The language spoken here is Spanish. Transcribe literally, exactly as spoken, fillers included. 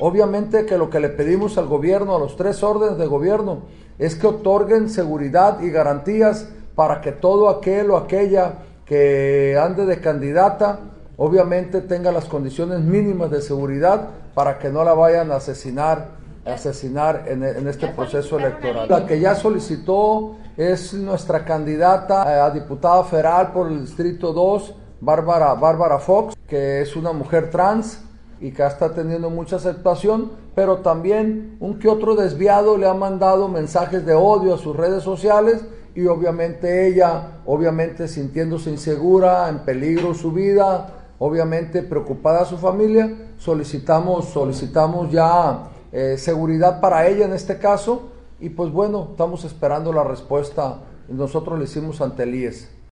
Obviamente que lo que le pedimos al gobierno, a los tres órdenes de gobierno, es que otorguen seguridad y garantías para que todo aquel o aquella que ande de candidata, obviamente tenga las condiciones mínimas de seguridad para que no la vayan a asesinar, a asesinar en, en este proceso electoral. La que ya solicitó es nuestra candidata a diputada federal por el Distrito dos, Bárbara, Bárbara Fox, que es una mujer trans y que está teniendo mucha aceptación, pero también un que otro desviado le ha mandado mensajes de odio a sus redes sociales y obviamente ella, obviamente sintiéndose insegura, en peligro su vida, obviamente preocupada a su familia, solicitamos, solicitamos ya eh, seguridad para ella en este caso y pues bueno, estamos esperando la respuesta, nosotros le hicimos ante el I E S.